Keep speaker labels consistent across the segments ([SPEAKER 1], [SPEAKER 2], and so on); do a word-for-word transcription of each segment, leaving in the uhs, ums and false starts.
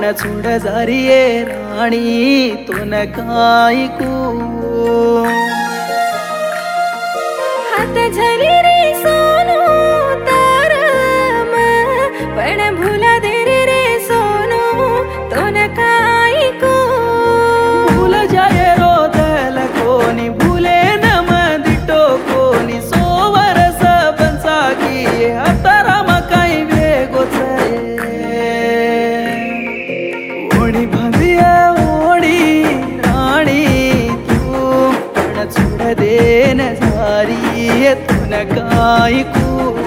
[SPEAKER 1] चूड जारिये राणी तुन कायकू
[SPEAKER 2] हात झरी रे सोनू तारम पण भुला दे रे सोनू तुन कायकू
[SPEAKER 1] भूल जाए रो दल कोनी भूले न मदिटो कोनी सोवर सबंसा की हतराम काही वेगोच ओणी भांदिया ओणी राणी तू पण चूड देन झारी तुन कायकू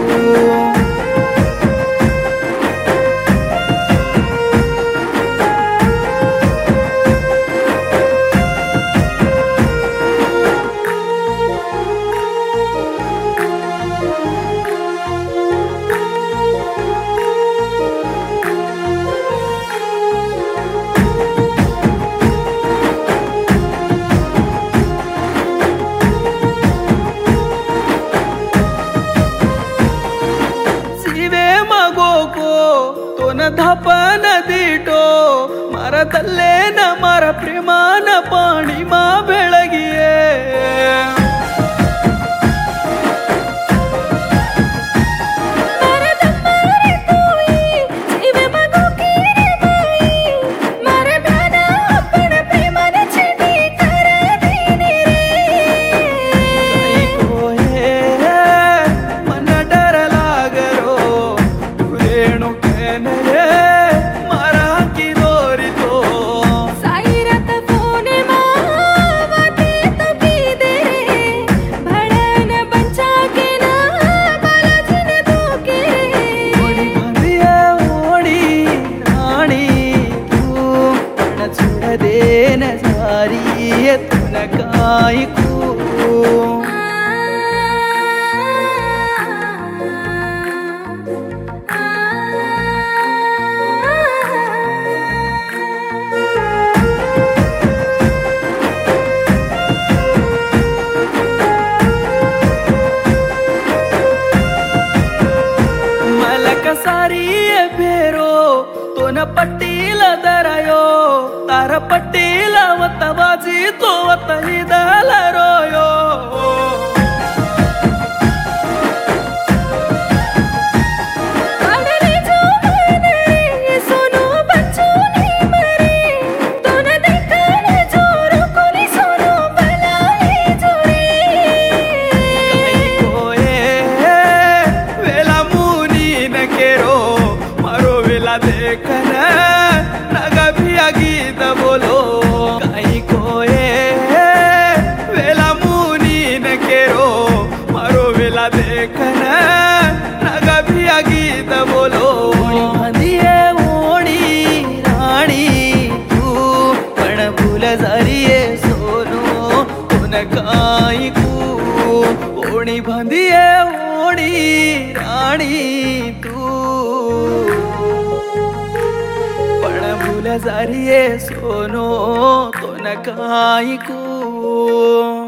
[SPEAKER 1] धापन दीटो मारा तल्ले न मारा प्रेमान पाणी मा बेळगिये देन झारी तुन कायकू मलक सारी भेरो तोन पट्टील दरायो तार पट्टील वत बाजी तो वत हिदल रोयो देखना नगा भी गीत बोलो काई कोए वेला मुनी न केरो मारो वेला देखना नगा भी गीत बोलो भांदिये ओणी राणी तू पण भूल जारिये सोनू तुन कायकू ओणी भांदिये ओणी राणी तू भूल जारिये सोनो तुन कायकू।